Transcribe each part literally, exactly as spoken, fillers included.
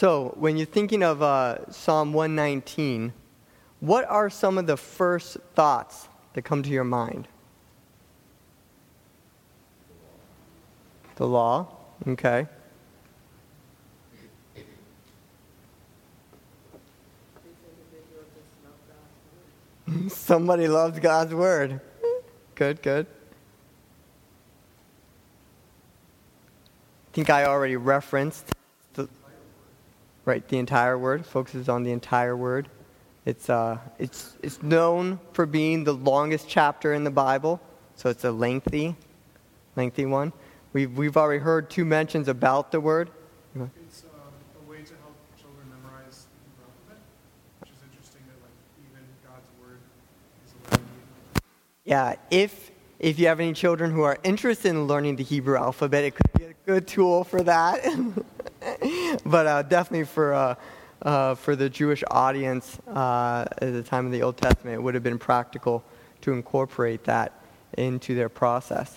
So, when you're thinking of uh, Psalm one nineteen, what are some of the first thoughts that come to your mind? The law, okay. Somebody loves God's word. Good, good. I think I already referenced the, right, the entire word, focuses on the entire word. It's uh, it's it's known for being the longest chapter in the Bible, so it's a lengthy, lengthy one. We've we've already heard two mentions about the word. It's uh, a way to help children memorize the Hebrew alphabet, which is interesting that like even God's word is a language. Yeah, if if you have any children who are interested in learning the Hebrew alphabet, it could be a good tool for that. But uh, definitely for uh, uh, for the Jewish audience uh, at the time of the Old Testament, it would have been practical to incorporate that into their process.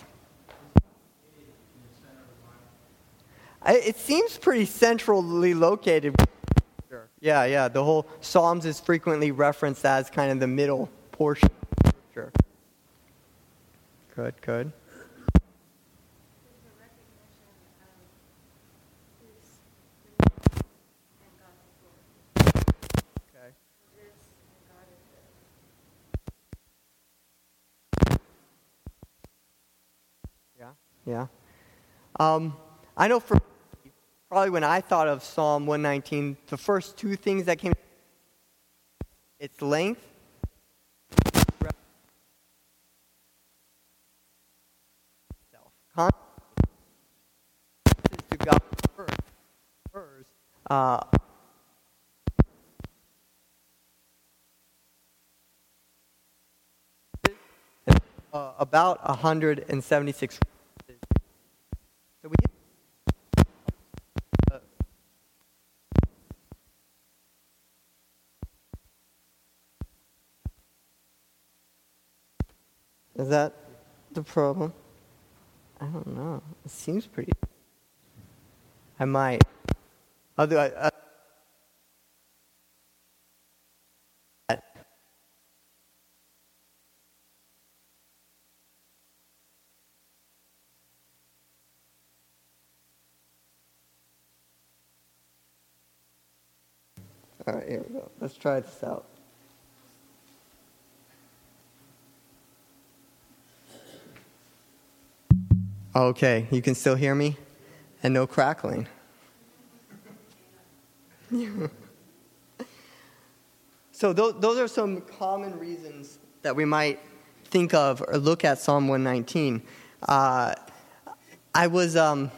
It seems pretty centrally located. Yeah, yeah. The whole Psalms is frequently referenced as kind of the middle portion of Scripture. Good, good. Okay. Yeah, yeah. Um, I know for probably when I thought of Psalm one nineteen, the first two things that came, its length, to God's word, uh, uh, about one hundred seventy-six. So we uh, is that the problem? I don't know. It seems pretty. I might. I'll do it. Uh, All right, here we go. Let's try this out. Okay, you can still hear me? And no crackling. So those, those are some common reasons that we might think of or look at Psalm one nineteen. Uh, I was um,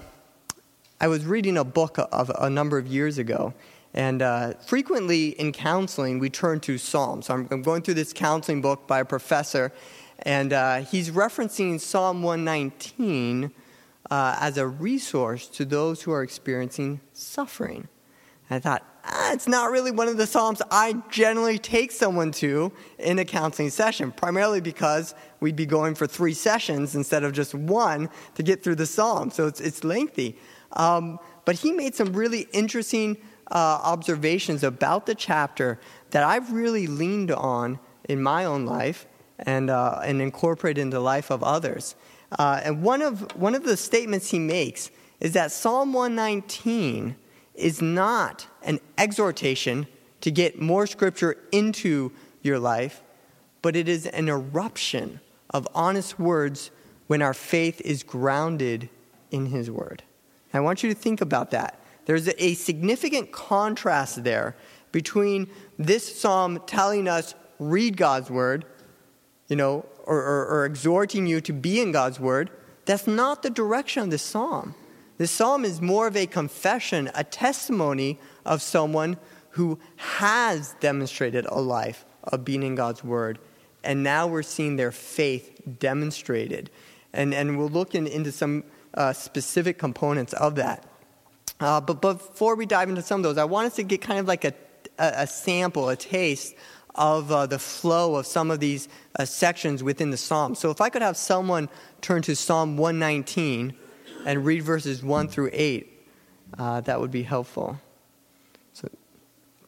I was reading a book of a number of years ago, and uh, frequently in counseling we turn to Psalms. So I'm, I'm going through this counseling book by a professor, and uh, he's referencing Psalm one nineteen uh, as a resource to those who are experiencing suffering. And I thought, ah, it's not really one of the Psalms I generally take someone to in a counseling session, primarily because we'd be going for three sessions instead of just one to get through the Psalm. So it's, it's lengthy. Um, but he made some really interesting uh, observations about the chapter that I've really leaned on in my own life and uh, and incorporate into the life of others. Uh, and one of one of the statements he makes is that Psalm one nineteen is not an exhortation to get more scripture into your life, but it is an eruption of honest words when our faith is grounded in his word. I want you to think about that. There's a significant contrast there between this psalm telling us, read God's word, you know, or, or, or exhorting you to be in God's word. That's not the direction of this psalm. This psalm is more of a confession, a testimony of someone who has demonstrated a life of being in God's word. And now we're seeing their faith demonstrated. And, and we'll look in, into some uh, specific components of that. Uh, but before we dive into some of those, I want us to get kind of like a, a, a sample, a taste of uh, the flow of some of these uh, sections within the psalm. So if I could have someone turn to Psalm one nineteen and read verses one through eight, uh, that would be helpful.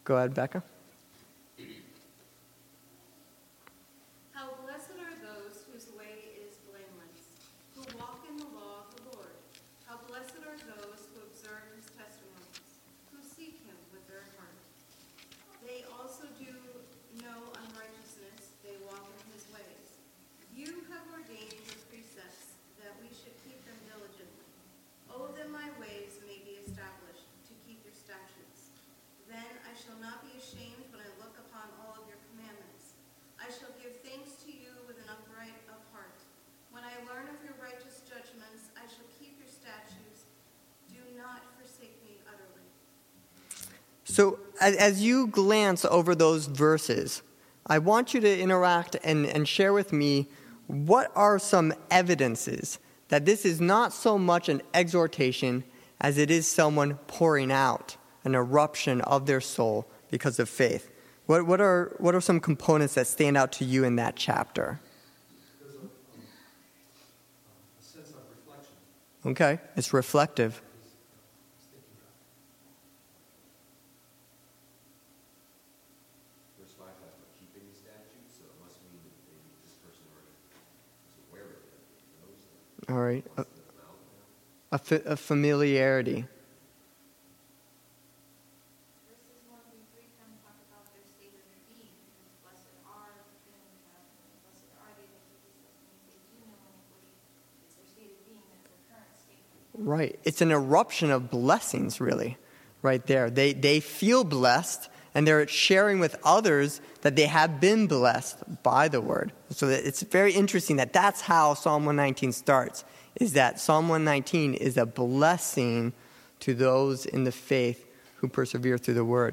Go ahead, Becca. How blessed are those whose way is blameless, who walk in the law of the Lord. How blessed are those who observe his testimonies, who seek him with their heart. They also do no unrighteousness, they walk in his ways. You have ordained your precepts, that we should keep them diligently. Oh, that my ways may be established, to keep your statutes. Then I shall not be ashamed when I look upon all of your commandments. I shall give thanks to you with an upright of heart. When I learn of your righteous judgments, I shall keep your statutes. Do not forsake me utterly. So as, as you glance over those verses, I want you to interact and, and share with me what are some evidences that this is not so much an exhortation as it is someone pouring out an eruption of their soul because of faith. What, what are what are some components that stand out to you in that chapter? There's a, um, a sense of reflection. Okay, it's reflective. Verse five talks about keeping the statutes, so it must mean that maybe this person already is aware of it, knows them. All right, a, Wants them out now. a, fa- a familiarity. Verses one through three kind of talk about their state of their being, because blessed are the downcast, and blessed are they that keep his testimonies. They do know iniquity. It's their state of being, that's their current state. Right, it's an eruption of blessings, really, right there. They they feel blessed, and they're sharing with others that they have been blessed by the word. So that it's very interesting that that's how Psalm one nineteen starts, is that Psalm one nineteen is a blessing to those in the faith who persevere through the word.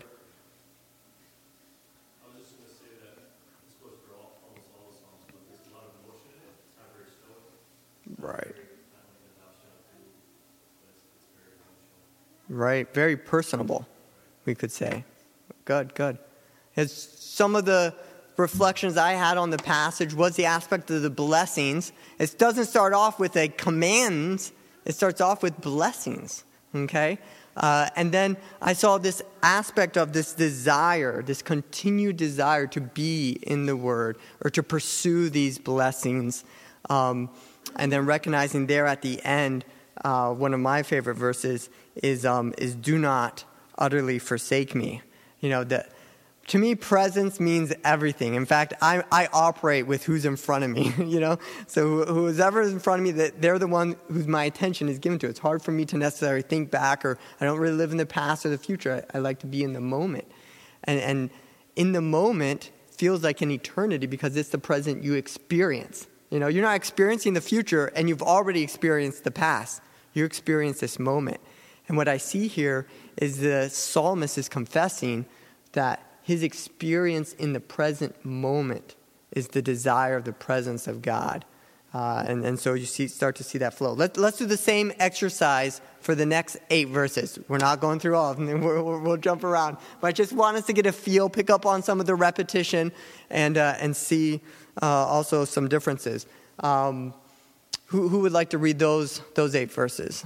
I was just going to say that this goes for all, almost all the songs, but there's a lot of emotion in it. It's not very stoic. Right. Very kind of like a adoption of food, but it's, it's very emotional. Right, very personable, we could say. Good, good. As some of the reflections I had on the passage was the aspect of the blessings. It doesn't start off with a command. It starts off with blessings, okay? Uh, and then I saw this aspect of this desire, this continued desire to be in the Word or to pursue these blessings. Um, and then recognizing there at the end, uh, one of my favorite verses is, um, is do not utterly forsake me. You know, that to me, presence means everything. In fact, I, I operate with who's in front of me, you know. So who's ever in front of me, that they're the one whose my attention is given to. It's hard for me to necessarily think back, or I don't really live in the past or the future. I, I like to be in the moment. And, and in the moment feels like an eternity because it's the present you experience. You know, you're not experiencing the future and you've already experienced the past. You experience this moment. And what I see here is the psalmist is confessing that his experience in the present moment is the desire of the presence of God. Uh, and, and so you see, start to see that flow. Let, let's do the same exercise for the next eight verses. We're not going through all of them. We'll, we'll, we'll jump around. But I just want us to get a feel, pick up on some of the repetition, and uh, and see uh, also some differences. Um, who, who would like to read those those eight verses?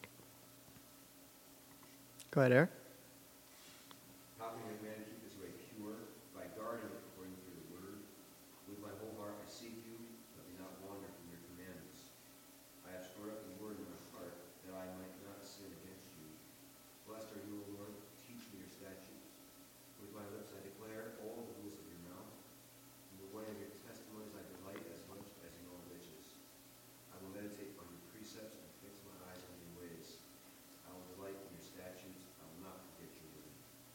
Go ahead, Eric. How can a man keep his way pure? By guarding it according to the word. With my whole heart I seek you, let me not wander from your commandments. I have stored up the word in my heart, that I might not sin against you. Blessed are you, O Lord, teach me your statutes. With my lips I declare all the rules of your mouth. In the way of your testimonies I delight as much as in all riches. I will meditate on your precepts and fix my eyes on your ways. I will delight in your statutes. I will not forget your word.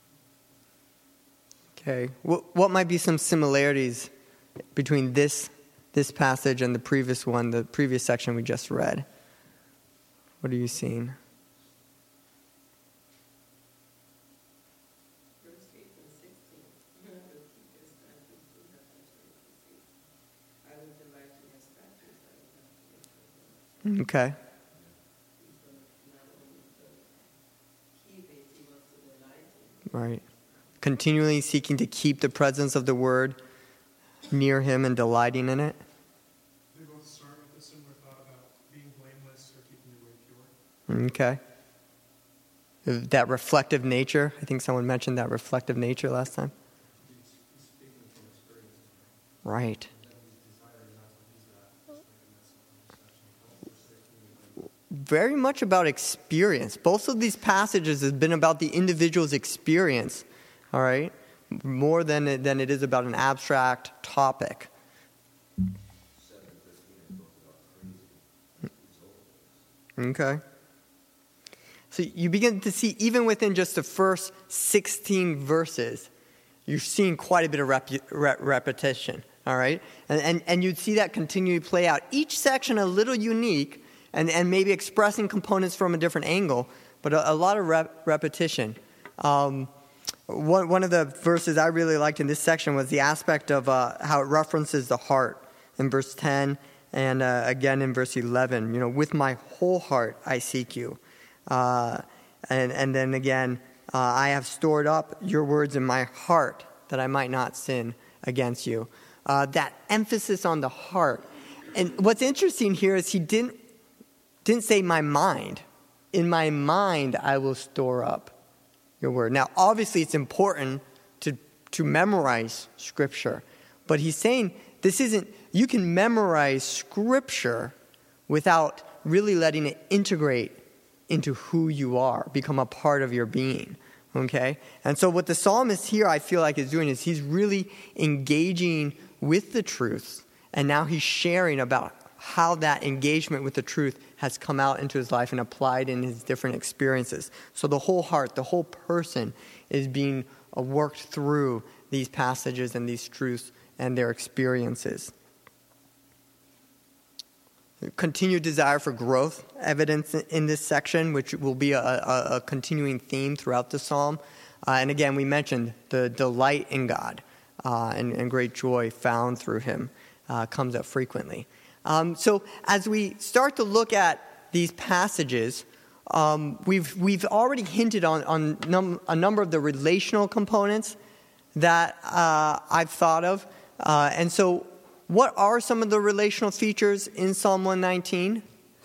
Okay. What, what might be some similarities between this this passage and the previous one, the previous section we just read? What are you seeing? Verse eight and sixteen. I will keep your statutes, do not enter into sin. I will delight in your statutes, I will not forget your word. Okay. So not only to keep it, he wants to delight in it. Right. Continually seeking to keep the presence of the word near him and delighting in it. They both start with a similar thought about being blameless or keeping your way pure. Okay. that reflective nature. I think someone mentioned that reflective nature last time. Right. Very much about experience. Both of these passages have been about the individual's experience, all right, more than it, than it is about an abstract topic. Okay. So you begin to see, even within just the first sixteen verses, you're seeing quite a bit of rep- re- repetition, all right? And, and and you'd see that continue to play out. Each section a little unique, and, and maybe expressing components from a different angle, but a, a lot of rep- repetition. Um, one, one of the verses I really liked in this section was the aspect of uh, how it references the heart in verse ten, and uh, again in verse eleven. You know, with my whole heart I seek you. Uh, and, and then again, uh, I have stored up your words in my heart that I might not sin against you. Uh, that emphasis on the heart. And what's interesting here is he didn't didn't say my mind. In my mind I will store up your word. Now, obviously it's important to, to memorize Scripture. But he's saying this isn't, you can memorize Scripture without really letting it integrate into who you are, become a part of your being, okay? And so what the psalmist here, I feel like, is doing is he's really engaging with the truth, and now he's sharing about how that engagement with the truth has come out into his life and applied in his different experiences. So the whole heart, the whole person is being uh, worked through these passages and these truths and their experiences. Continued desire for growth, evidence in this section, which will be a, a, a continuing theme throughout the psalm. Uh, and again, we mentioned the delight in God uh, and, and great joy found through him uh, comes up frequently. Um, so as we start to look at these passages, um, we've we've already hinted on, on num- a number of the relational components that uh, I've thought of. Uh, and so what are some of the relational features in Psalm one nineteen?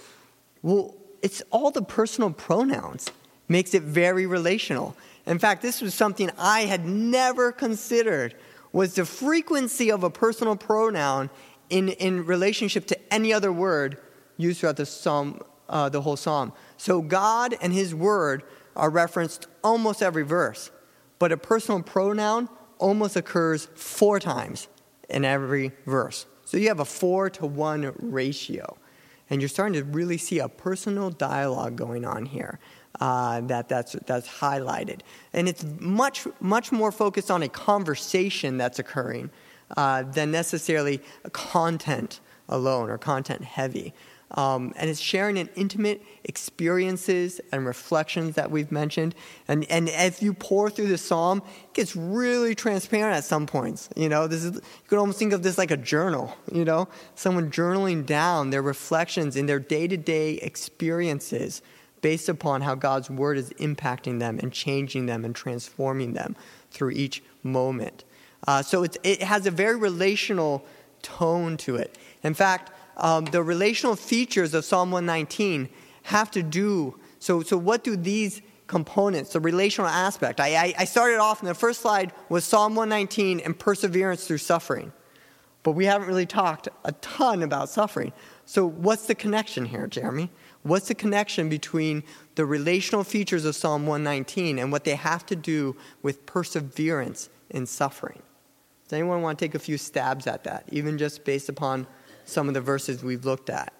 Well, it's all the personal pronouns. Makes it very relational. In fact, this was something I had never considered, was the frequency of a personal pronoun in, in relationship to any other word used throughout the psalm, uh, the whole psalm. So God and his word are referenced almost every verse, but a personal pronoun almost occurs four times in every verse. So you have a four to one ratio. And you're starting to really see a personal dialogue going on here uh, that that's, that's highlighted. And it's much, much more focused on a conversation that's occurring uh, than necessarily a content alone or content heavy. Um, and it's sharing in intimate experiences and reflections that we've mentioned. And and as you pour through the psalm, it gets really transparent at some points. You know, this is, you could almost think of this like a journal, you know, someone journaling down their reflections in their day-to-day experiences based upon how God's word is impacting them and changing them and transforming them through each moment. Uh, so it's, it has a very relational tone to it. In fact, Um, the relational features of Psalm one nineteen have to do, so so what do these components, the relational aspect, I, I, I started off in the first slide with Psalm one nineteen and perseverance through suffering. But we haven't really talked a ton about suffering. So what's the connection here, Jeremy? What's the connection between the relational features of Psalm one nineteen and what they have to do with perseverance in suffering? Does anyone want to take a few stabs at that, even just based upon some of the verses we've looked at,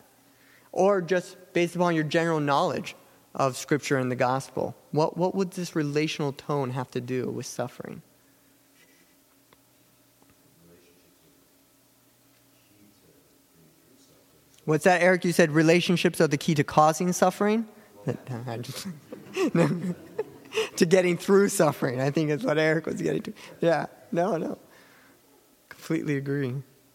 or just based upon your general knowledge of Scripture and the gospel? What what would this relational tone have to do with suffering? What's that, Eric? You said relationships are the key to causing suffering? To getting through suffering, I think is what Eric was getting to. Yeah, no, no. Completely agree.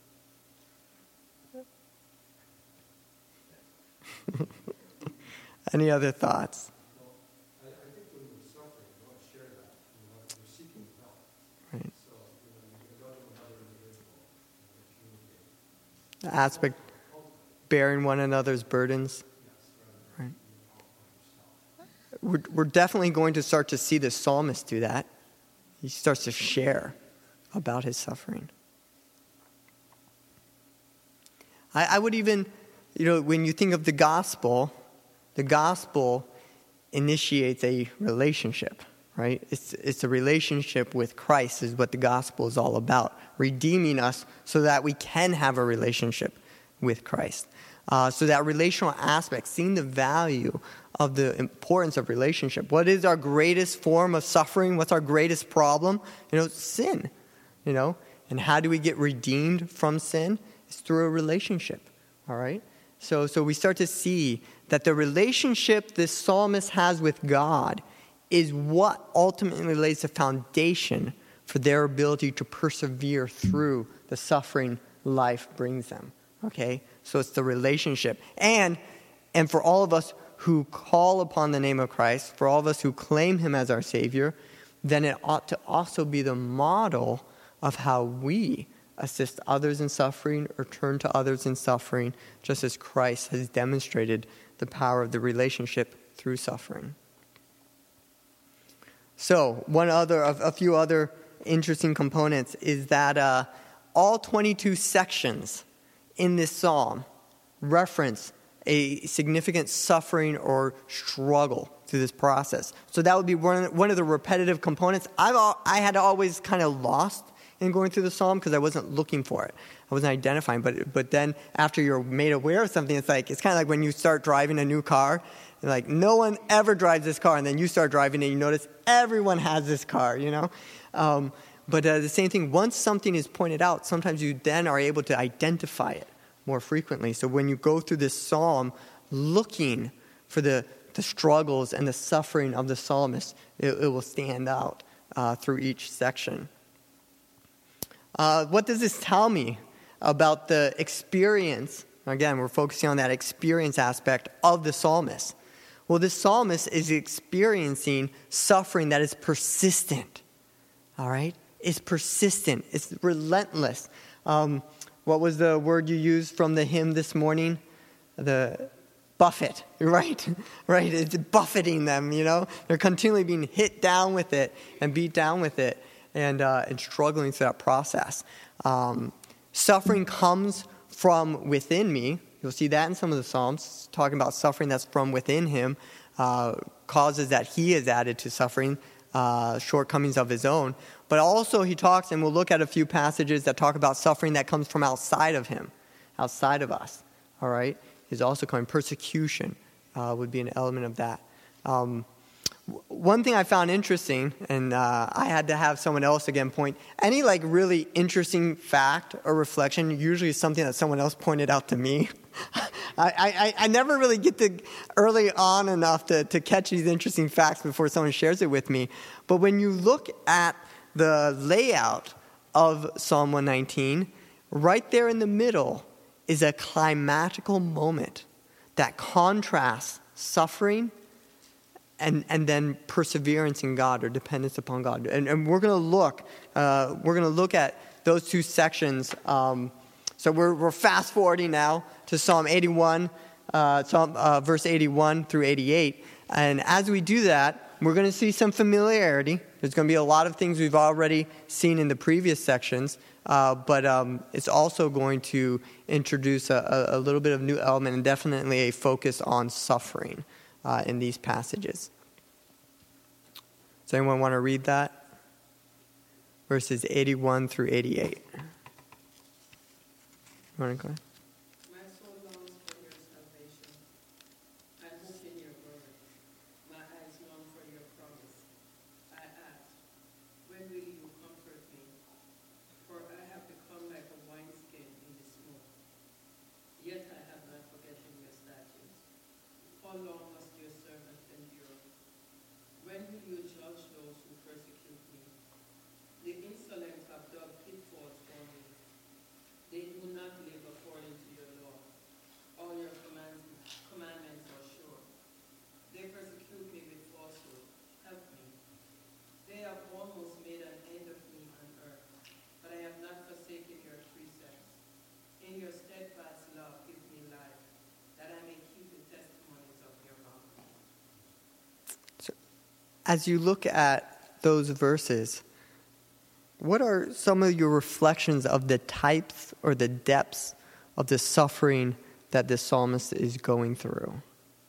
Any other thoughts? Well, I, I think when we're suffering, we want to share that. You know, we're seeking help. Right. So, you know, you can go to another individual and communicate. The aspect, bearing one another's burdens. Yes, Right. we're, we're definitely going to start to see the psalmist do that. He starts to share about his suffering. I, I would even, you know, when you think of the gospel, the gospel initiates a relationship, right? It's, it's a relationship with Christ is what the gospel is all about, redeeming us so that we can have a relationship with Christ. Uh, so that relational aspect, seeing the value of the importance of relationship. What is our greatest form of suffering? What's our greatest problem? You know, sin, you know. And how do we get redeemed from sin? It's through a relationship, all right? So, so we start to see that the relationship this psalmist has with God is what ultimately lays the foundation for their ability to persevere through the suffering life brings them, okay? So it's the relationship. And, and for all of us who call upon the name of Christ, for all of us who claim him as our Savior, then it ought to also be the model of how we assist others in suffering or turn to others in suffering, just as Christ has demonstrated the power of the relationship through suffering. So one other, a, a few other interesting components is that uh, all twenty-two sections in this psalm reference a significant suffering or struggle through this process. So that would be one, one of the repetitive components. I've all, I had always kind of lost in going through the psalm because I wasn't looking for it. I wasn't identifying. But but then after you're made aware of something, it's like it's kind of like when you start driving a new car. And like no one ever drives this car, and then you start driving and you notice everyone has this car, you know. Um, but uh, the same thing. Once something is pointed out, sometimes you then are able to identify it more frequently. So when you go through this psalm, looking for the the struggles and the suffering of the psalmist, it, it will stand out uh, through each section. Uh, what does this tell me about the experience? Again, we're focusing on that experience aspect of the psalmist. Well, the psalmist is experiencing suffering that is persistent. All right? It's persistent. It's relentless. Um, what was the word you used from the hymn this morning? The buffet, right? Right? It's buffeting them, you know? They're continually being hit down with it and beat down with it. And, uh, and struggling through that process. Um, suffering comes from within me. You'll see that in some of the Psalms, talking about suffering that's from within him, uh, causes that he has added to suffering, uh, shortcomings of his own. But also he talks, and we'll look at a few passages that talk about suffering that comes from outside of him, outside of us, all right? Is also coming. Persecution uh, would be an element of that. Um One thing I found interesting, and uh, I had to have someone else again point, any like really interesting fact or reflection usually is something that someone else pointed out to me. I, I, I never really get to early on enough to, to catch these interesting facts before someone shares it with me. But when you look at the layout of Psalm one nineteen, right there in the middle is a climactical moment that contrasts suffering And and then perseverance in God or dependence upon God, and and we're going to look, uh, we're going to look at those two sections. Um, so we're we're fast forwarding now to Psalm eighty-one, uh, Psalm uh, verse eighty-one through eighty-eight, and as we do that, we're going to see some familiarity. There's going to be a lot of things we've already seen in the previous sections, uh, but um, it's also going to introduce a, a little bit of new element and definitely a focus on suffering. Uh, in these passages. Does anyone want to read that? Verses eighty-one through eighty-eight. You want to go ahead? My soul longs for your salvation. I hope in your word. My eyes long for your promise. I ask, when will you comfort me? For I have become like a wineskin in the smoke. Yet I have not forgotten your statutes. How long must your servant endure? When will you judge those who persecute me? The insolent have dug pitfalls for me. They do not live according as you look at those verses, what are some of your reflections of the types or the depths of the suffering that the psalmist is going through?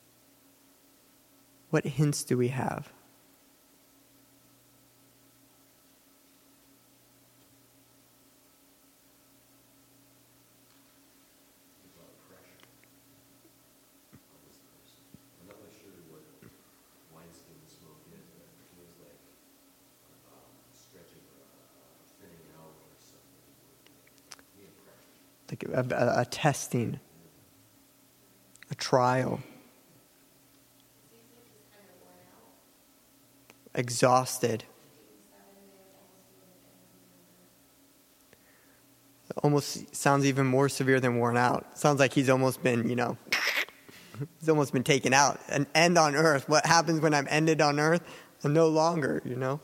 What hints do we have? Like a, a, a testing, a trial, exhausted. It almost sounds even more severe than worn out. Sounds like he's almost been, you know, he's almost been taken out. An end on earth. What happens when I'm ended on earth? I'm no longer, you know.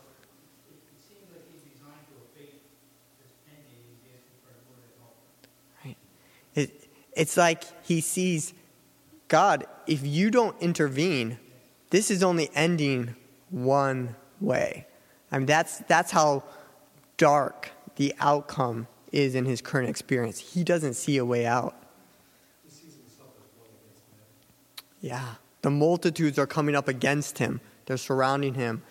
It, it's like he sees, God, if you don't intervene, this is only ending one way. I mean, that's that's how dark the outcome is in his current experience. He doesn't see a way out. He sees himself as one against many. Yeah. The multitudes are coming up against him. They're surrounding him.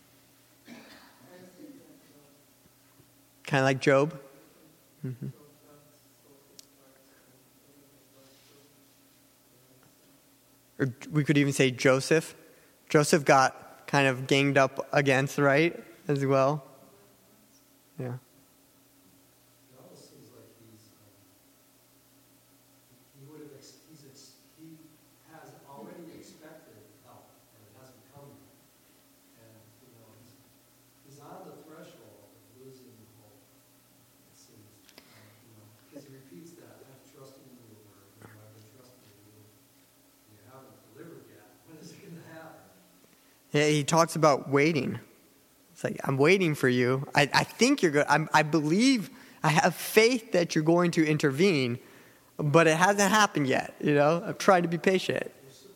Kind of like Job. Mm-hmm. Or we could even say Joseph. Joseph got kind of ganged up against, right, as well. Yeah. It almost seems like he's, um, he would have, ex- he's ex- he has already expected help, and it hasn't come yet. And, you know, he's, he's on the threshold of losing hope, it seems. Um, you know, because he repeats that, I've trusted in your word, you know, I've been trusting in you. You haven't delivered yet. When is it going to happen? Yeah, he talks about waiting. It's like, I'm waiting for you. I, I think you're good. I'm, I believe, I have faith that you're going to intervene, but it hasn't happened yet. You know, I'm trying to be patient.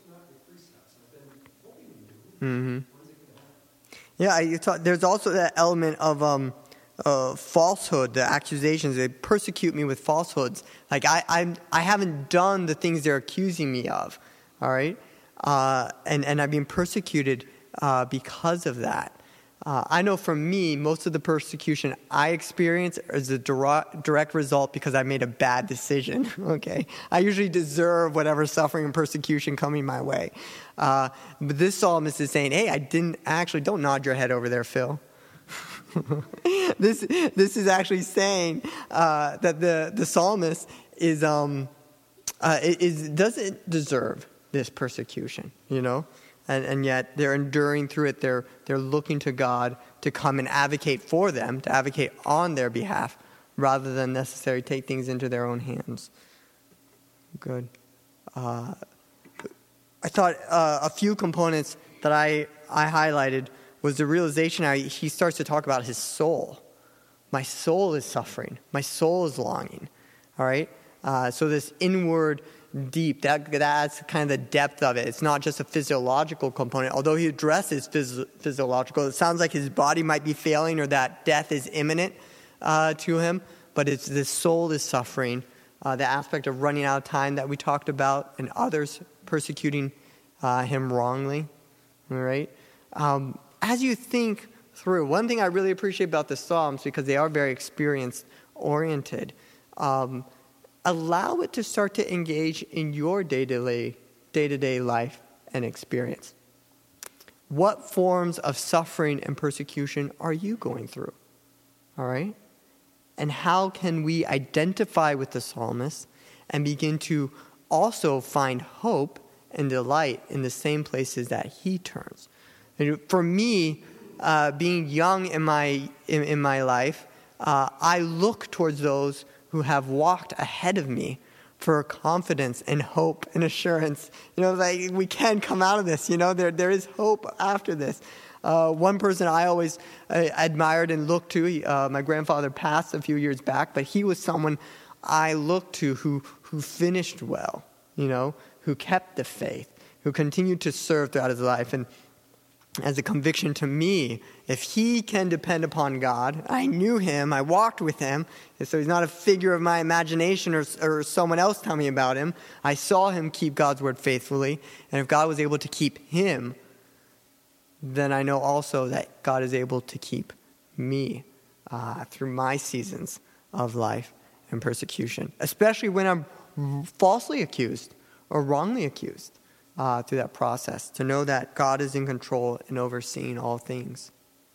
Mm-hmm. Yeah, you talk, there's also that element of um, uh, falsehood, the accusations. They persecute me with falsehoods. Like, I, I'm, I haven't done the things they're accusing me of. All right? Uh, and, and I've been persecuted uh, because of that. Uh, I know for me, most of the persecution I experience is a direct, direct result because I made a bad decision, okay? I usually deserve whatever suffering and persecution coming my way. Uh, but this psalmist is saying, hey, I didn't actually, don't nod your head over there, Phil. this this is actually saying uh, that the, the psalmist is, um, uh, is doesn't deserve this persecution, you know? And, and yet they're enduring through it. They're, they're looking to God to come and advocate for them, to advocate on their behalf, rather than necessarily take things into their own hands. Good. Uh, I thought uh, a few components that I, I highlighted was the realization how he starts to talk about his soul. My soul is suffering. My soul is longing. All right? Uh, so this inward deep, that that's kind of the depth of it. It's not just a physiological component. Although he addresses phys- physiological, it sounds like his body might be failing or that death is imminent uh, to him. But it's the soul is suffering. Uh, the aspect of running out of time that we talked about, and others persecuting uh, him wrongly. All right. Um, as you think through, one thing I really appreciate about the Psalms, because they are very experience oriented. Um, Allow it to start to engage in your day-to-day, day-to-day life and experience. What forms of suffering and persecution are you going through? All right? And how can we identify with the psalmist and begin to also find hope and delight in the same places that he turns? And for me, uh, being young in my in, in my life, uh, I look towards those who have walked ahead of me for confidence and hope and assurance. You know, like we can come out of this. You know, there there is hope after this. Uh, one person I always uh, admired and looked to, uh, my grandfather passed a few years back, but he was someone I looked to who who finished well, you know, who kept the faith, who continued to serve throughout his life. And as a conviction to me. If he can depend upon God, I knew him, I walked with him, and so he's not a figure of my imagination or, or someone else telling me about him. I saw him keep God's word faithfully, and if God was able to keep him, then I know also that God is able to keep me uh, through my seasons of life and persecution, especially when I'm falsely accused or wrongly accused. Uh, through that process, to know that God is in control and overseeing all things.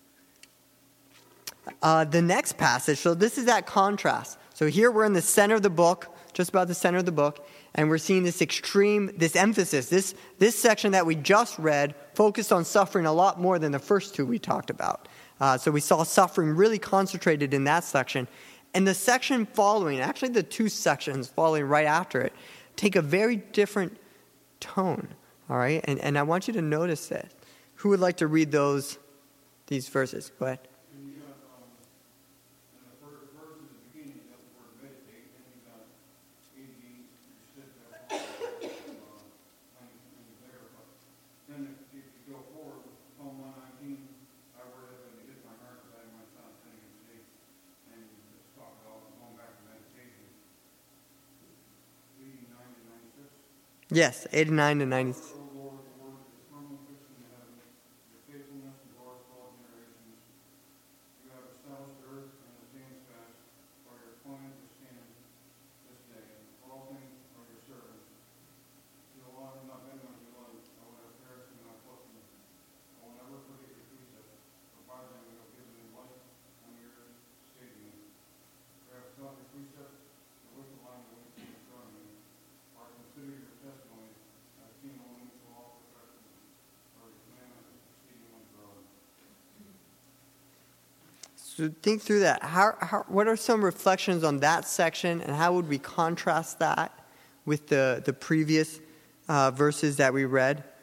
Uh, the next passage, so this is that contrast. So here we're in the center of the book, just about the center of the book, and we're seeing this extreme, this emphasis, this, this section that we just read focused on suffering a lot more than the first two we talked about. Uh, so we saw suffering really concentrated in that section. And the section following, actually the two sections following right after it, take a very different tone, all right? And and I want you to notice that. Who would like to read those, these verses? Go ahead. And you got, um, in the first verse at the beginning, you got the word meditate, and you got A D, you said that, uh, and there, but then if, if you go forward, Psalm one nineteen, I word it, and it hit my heart, because I have my son sitting in state, and it's talking about going back to meditation. eighty-nine and ninety-six. Yes, eighty-nine to ninety. O Lord, the word is firmly fixed in the heaven. Your faithfulness endures to all generations. You have established the earth and it stands fast. For your appointed to stand this day. All things are your servants. You alone have not been my beloved. I would have perished in my footmen. I will never forget your precepts. For by them you have given me life, and your earth saved me. For I have taught your precepts, and with the line of which you have drawn me. For I consider your testimonies. I have seen only to all perfection. For your commandments exceedingly broad. So think through that. How, how, what are some reflections on that section, and how would we contrast that with the, the previous uh, verses that we read? It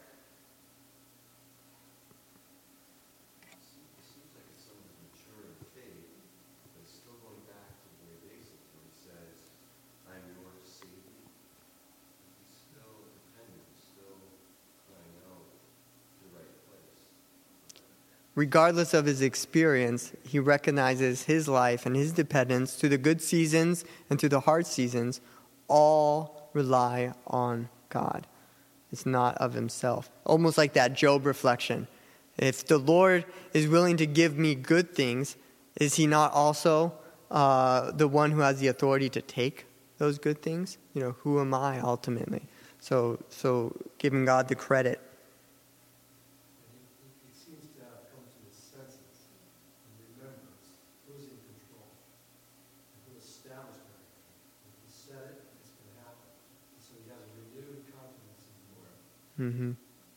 seems like it's someone who's mature in faith, but still going back to the very basics when he says, I'm your Savior. He's still dependent, still crying out to the right place. Regardless of his experience, he recognizes his life and his dependence through the good seasons and through the hard seasons, all rely on God. It's not of himself. Almost like that Job reflection. If the Lord is willing to give me good things, is he not also uh, the one who has the authority to take those good things? You know, who am I ultimately? So, so giving God the credit. And he, he, he seems to have come to his senses and remembers who's in control and who established everything. If he said it, it's going to happen. And so he has a renewed confidence in the Lord. Mm-hmm.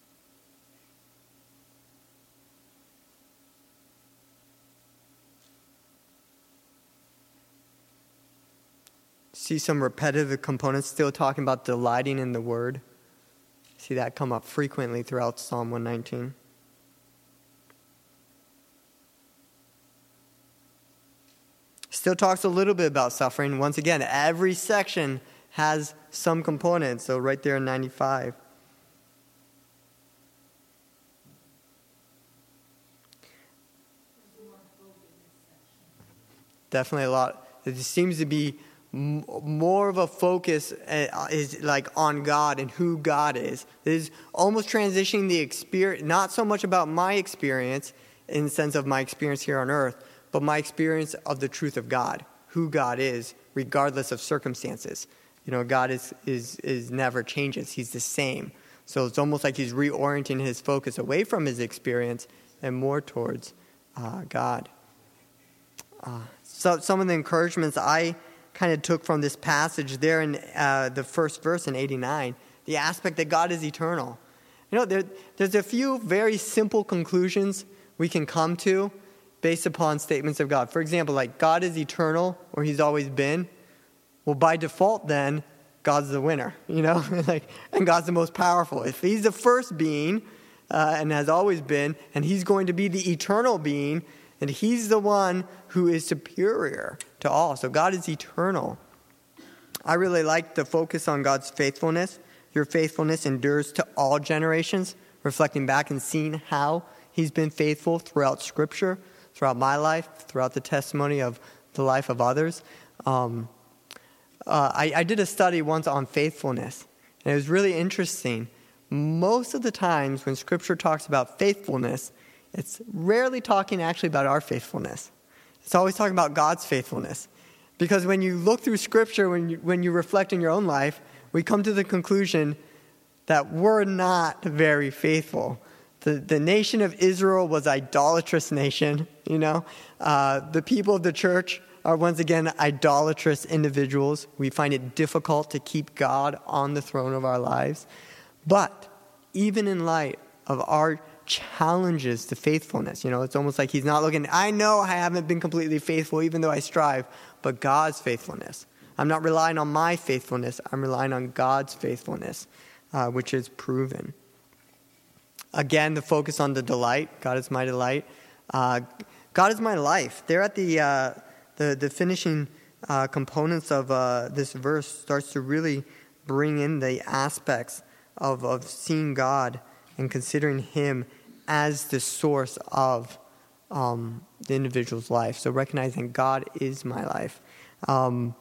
See some repetitive components still talking about delighting in the word. See that come up frequently throughout Psalm one nineteen. Still talks a little bit about suffering. Once again, every section has some components. So right there in ninety-five. Definitely a lot. It seems to be m- more of a focus uh, is like on God and who God is. It is almost transitioning the experience, not so much about my experience in the sense of my experience here on earth, but my experience of the truth of God, who God is, regardless of circumstances. You know, God is is is never changes. He's the same. So it's almost like he's reorienting his focus away from his experience and more towards uh, God. Uh, so some of the encouragements I kind of took from this passage there in uh, the first verse in eighty-nine, the aspect that God is eternal. You know, there, there's a few very simple conclusions we can come to based upon statements of God. For example, like God is eternal, or he's always been. Well, by default then, God's the winner, you know, like, and God's the most powerful. If he's the first being uh, and has always been, and he's going to be the eternal being, and he's the one who is superior to all. So God is eternal. I really like the focus on God's faithfulness. Your faithfulness endures to all generations, reflecting back and seeing how he's been faithful throughout Scripture, throughout my life, throughout the testimony of the life of others. Um, uh, I, I did a study once on faithfulness, and it was really interesting. Most of the times when Scripture talks about faithfulness, it's rarely talking actually about our faithfulness. It's always talking about God's faithfulness. Because when you look through Scripture, when you, when you reflect in your own life, we come to the conclusion that we're not very faithful. The, the nation of Israel was an idolatrous nation, you know. Uh, the people of the church are once again idolatrous individuals. We find it difficult to keep God on the throne of our lives. But even in light of our challenges to faithfulness, you know, it's almost like he's not looking, I know I haven't been completely faithful even though I strive, but God's faithfulness. I'm not relying on my faithfulness, I'm relying on God's faithfulness, uh, which is proven. Again, the focus on the delight. God is my delight. Uh, God is my life. There at the uh, the, the finishing uh, components of uh, this verse starts to really bring in the aspects of, of seeing God and considering him as the source of um, the individual's life. So recognizing God is my life. Um,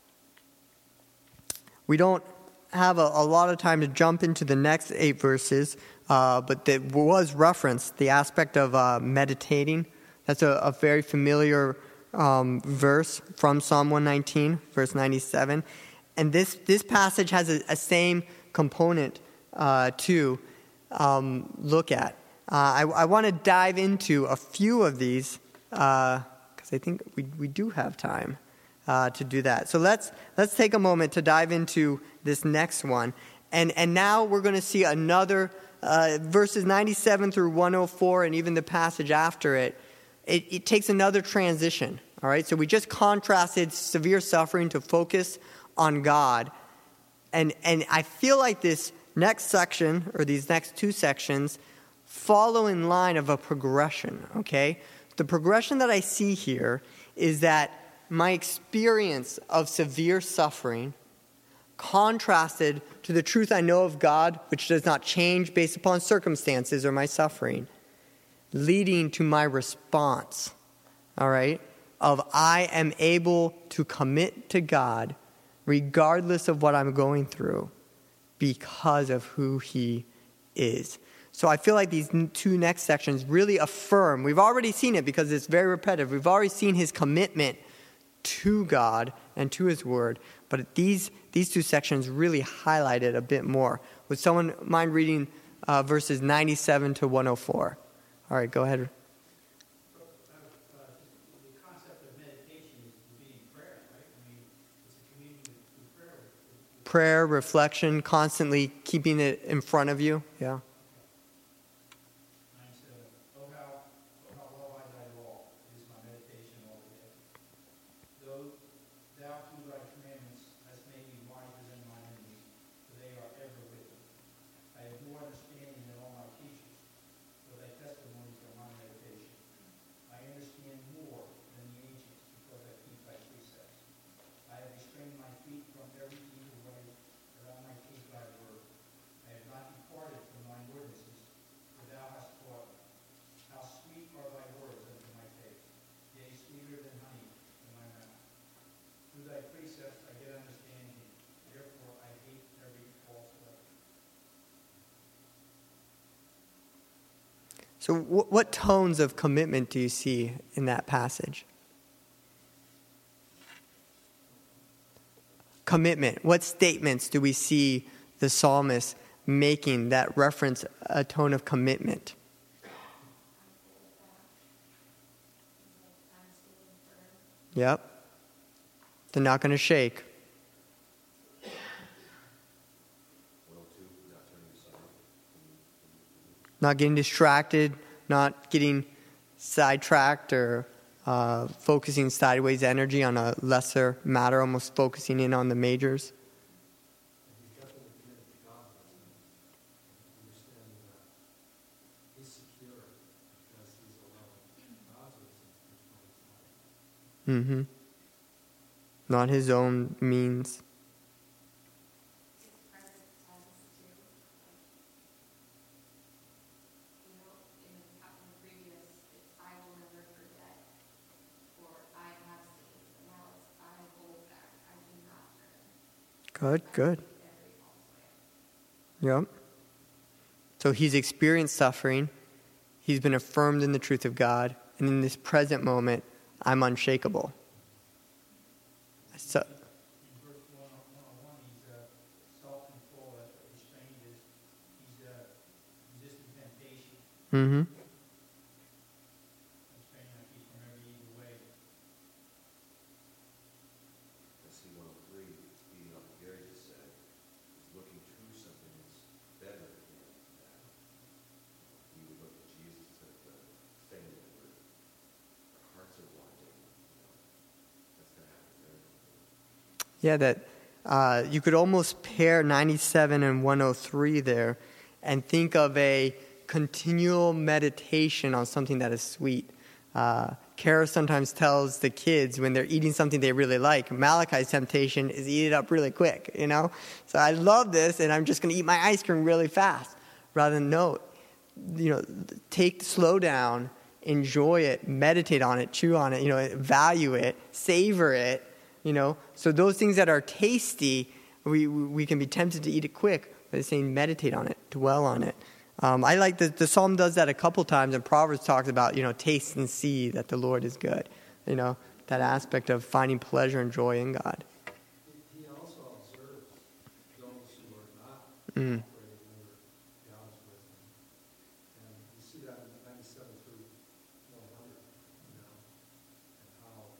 we don't have a, a lot of time to jump into the next eight verses, uh, but there was referenced the aspect of uh, meditating. That's a, a very familiar um, verse from Psalm one nineteen, verse ninety-seven. And this, this passage has a, a same component uh, to um, look at. Uh, I, I want to dive into a few of these because uh, I think we, we do have time uh, to do that. So let's let's take a moment to dive into this next one. And, and now we're going to see another, uh, verses ninety-seven through one oh four, and even the passage after it. It, it takes another transition, all right? So we just contrasted severe suffering to focus on God. And, and I feel like this next section, or these next two sections, follow in line of a progression, okay? The progression that I see here is that my experience of severe suffering contrasted to the truth I know of God, which does not change based upon circumstances or my suffering, leading to my response, all right, of I am able to commit to God regardless of what I'm going through because of who he is. So I feel like these two next sections really affirm. We've already seen it because it's very repetitive. We've already seen his commitment to God and to his word. But these these two sections really highlight it a bit more. Would someone mind reading uh, verses ninety-seven to one oh four? All right, go ahead. Prayer, reflection, constantly keeping it in front of you. Yeah. So w- what tones of commitment do you see in that passage? Commitment. What statements do we see the psalmist making that reference a tone of commitment? Yep. They're not going to shake. Not getting distracted, not getting sidetracked or uh, focusing sideways energy on a lesser matter, almost focusing in on the majors. Mm-hmm. Not his own means. Good, good. Yep. So he's experienced suffering. He's been affirmed in the truth of God. And in this present moment, I'm unshakable. So, In verse one oh one, he's uh, self-control. That's what he's saying is he's uh, resisting temptation. mm-hmm. He's saying I keep from every evil way. I see one oh three, it's beating off what Gary just said, is looking through something that's better than that. We would look at Jesus instead of the thing that we're, our hearts are wanting. You know, that's going to happen there. Yeah, that uh, you could almost pair ninety-seven and one oh three there and think of a continual meditation on something that is sweet. Uh, Kara sometimes tells the kids when they're eating something they really like, Malachi's temptation is eat it up really quick, you know? So I love this, and I'm just going to eat my ice cream really fast. Rather than, no, you know, take, slow down, enjoy it, meditate on it, chew on it, you know, value it, savor it, you know? So those things that are tasty, we we can be tempted to eat it quick, but it's saying meditate on it, dwell on it. Um, I like that the Psalm does that a couple times, and Proverbs talks about, you know, taste and see that the Lord is good. You know, that aspect of finding pleasure and joy in God. He also observes those who are not Mm. operating under God's wisdom. And you see that in ninety-seven through one hundred, you know, and how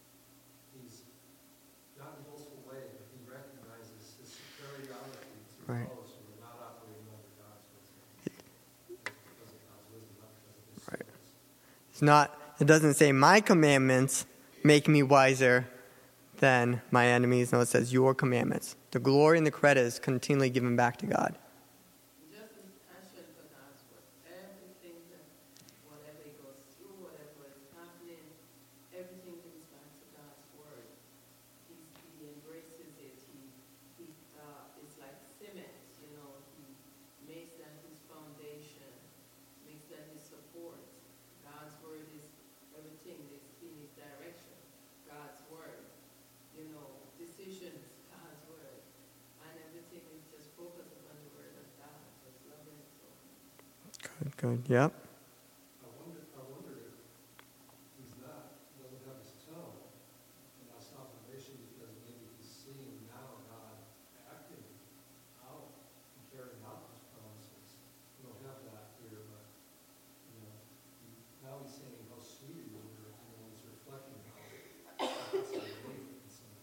he's not in a boastful way, but he recognizes his superiority to Right. those who are not operating under God's wisdom. Because of God's wisdom, not because of his Right. skills. It's not, it doesn't say my commandments make me wiser than my enemies. No, it says your commandments. The glory and the credit is continually given back to God. Just as passion for God's word. Everything that, whatever he goes through, whatever is happening, everything comes back to God's word. He's, he embraces it. He, he uh, it's like cement, you know. He makes that his foundation, makes that his support. God's word is everything that's in his direction. God's word, you know, decisions, God's word. And everything is just focused upon the word of God, just loving it so much. Good, good. Yep. I wonder, I wonder if he's not, doesn't have his tone in that salvation because maybe he's seeing now God acting out and carrying out his promises. We don't have that here, but, you know, he- now he's saying how sweet he is, or, you know, he's reflecting how it's some relief and some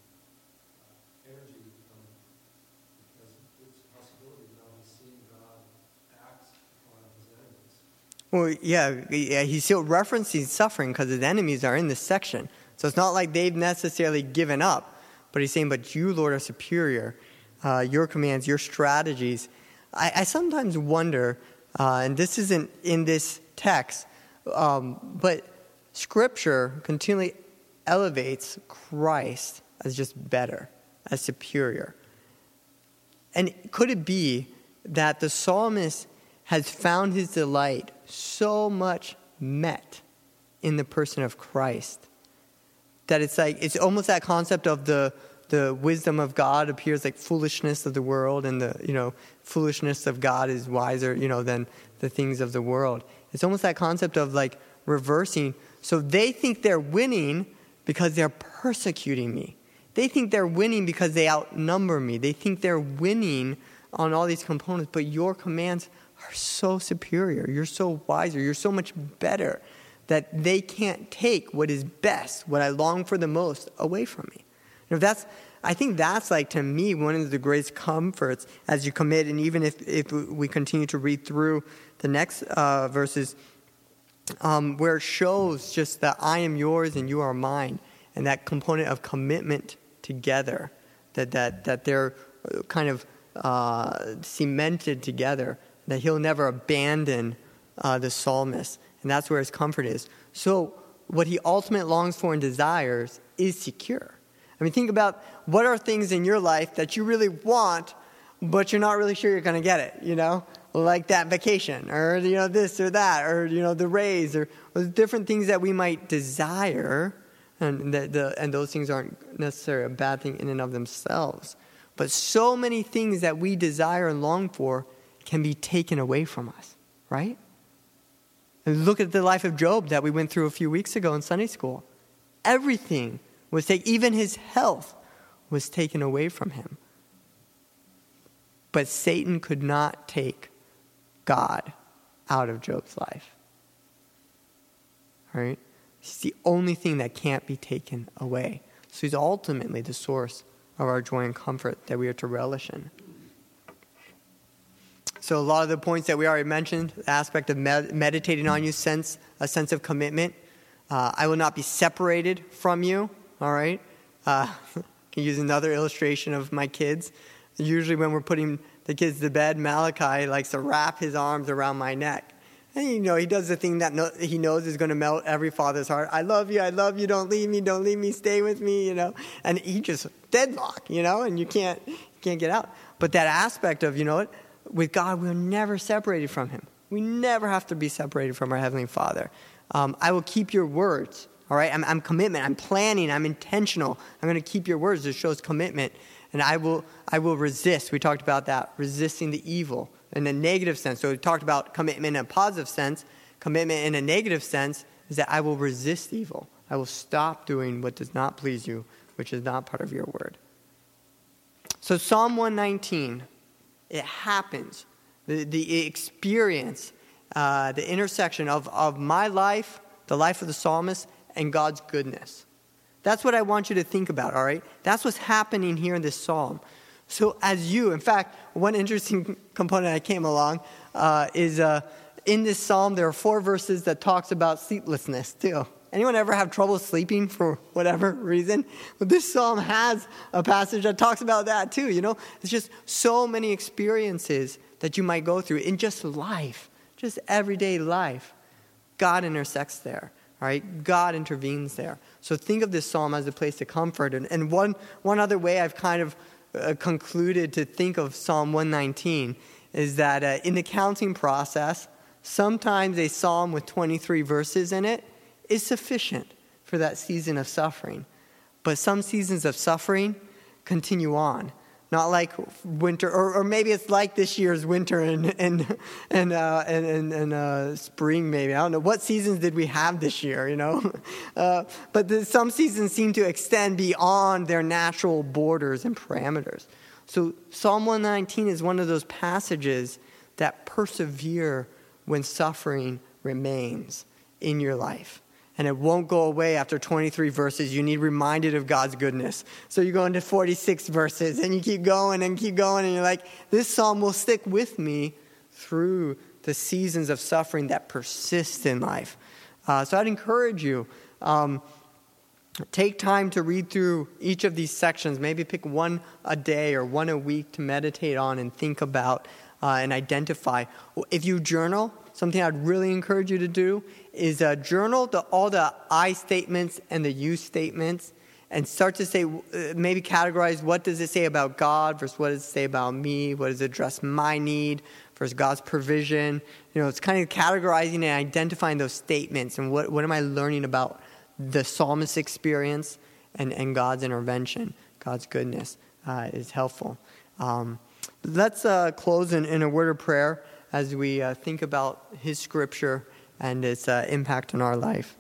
uh, energy from, because it's a possibility now he's seeing God act upon his enemies. Well, yeah, yeah, he's still referencing suffering because his enemies are in this section. So it's not like they've necessarily given up, but he's saying, but you, Lord, are superior. Uh, your commands, your strategies. I, I sometimes wonder, uh, and this isn't in this text, um, but Scripture continually elevates Christ as just better, as superior. And could it be that the psalmist has found his delight so much met in the person of Christ that it's like, it's almost that concept of the the wisdom of God appears like foolishness of the world, and the, you know, foolishness of God is wiser, you know, than the things of the world. It's almost that concept of like reversing. So they think they're winning because they're persecuting me. They think they're winning because they outnumber me. They think they're winning on all these components, but your commands are so superior. You're so wiser. You're so much better that they can't take what is best, what I long for the most, away from me. You know, that's, I think that's like, to me, one of the greatest comforts as you commit. And even if, if we continue to read through the next uh, verses, um, where it shows just that I am yours and you are mine, and that component of commitment together, that that that they're kind of uh, cemented together, that he'll never abandon uh, the psalmist. And that's where his comfort is. So what he ultimately longs for and desires is secure. I mean, think about what are things in your life that you really want, but you're not really sure you're going to get it, you know? Like that vacation, or, you know, this or that, or, you know, the raise, or, or different things that we might desire, and the, the and those things aren't necessarily a bad thing in and of themselves. But so many things that we desire and long for can be taken away from us, right? And look at the life of Job that we went through a few weeks ago in Sunday school. Everything was taken, even his health was taken away from him. But Satan could not take God out of Job's life. All right? He's the only thing that can't be taken away. So he's ultimately the source of our joy and comfort that we are to relish in. So a lot of the points that we already mentioned, the aspect of med- meditating on you, sense a sense of commitment. Uh, I will not be separated from you, all right? Uh, I can use another illustration of my kids. Usually when we're putting the kids to bed, Malachi likes to wrap his arms around my neck. And, you know, he does the thing that no, he knows is going to melt every father's heart. I love you, I love you, don't leave me, don't leave me, stay with me, you know. And he just deadlock, you know, and you can't, you can't get out. But that aspect of, you know what, with God, we're never separated from him. We never have to be separated from our Heavenly Father. Um, I will keep your words, all right? I'm, I'm commitment, I'm planning, I'm intentional. I'm going to keep your words. This shows commitment. And I will I will resist. We talked about that, resisting the evil in a negative sense. So we talked about commitment in a positive sense. Commitment in a negative sense is that I will resist evil. I will stop doing what does not please you, which is not part of your word. So Psalm one nineteen, it happens. The, the experience, uh, the intersection of, of my life, the life of the psalmist, and God's goodness. That's what I want you to think about, all right? That's what's happening here in this psalm. So as you, in fact, one interesting component I came along uh, is uh, in this psalm, there are four verses that talks about sleeplessness too. Anyone ever have trouble sleeping for whatever reason? Well, this psalm has a passage that talks about that too, you know? It's just so many experiences that you might go through in just life, just everyday life. God intersects there, all right? God intervenes there. So think of this psalm as a place to comfort. And, and one, one other way I've kind of uh, concluded to think of Psalm one nineteen is that uh, in the counting process, sometimes a psalm with twenty-three verses in it is sufficient for that season of suffering. But some seasons of suffering continue on. Not like winter, or, or maybe it's like this year's winter and and and uh, and, and, and uh, spring. Maybe I don't know what seasons did we have this year. You know, uh, but the, some seasons seem to extend beyond their natural borders and parameters. So Psalm one nineteen is one of those passages that persevere when suffering remains in your life. And it won't go away after twenty-three verses. You need reminded of God's goodness. So you go into forty-six verses and you keep going and keep going. And you're like, this psalm will stick with me through the seasons of suffering that persist in life. Uh, so I'd encourage you, um, take time to read through each of these sections. Maybe pick one a day or one a week to meditate on and think about uh, and identify. If you journal, something I'd really encourage you to do is uh, journal the, all the I statements and the you statements and start to say, uh, maybe categorize what does it say about God versus what does it say about me, what does it address my need versus God's provision. You know, it's kind of categorizing and identifying those statements and what, what am I learning about the psalmist's experience and, and God's intervention, God's goodness uh, is helpful. Um, let's uh, close in, in a word of prayer as we uh, think about his scripture and its uh, impact on our life.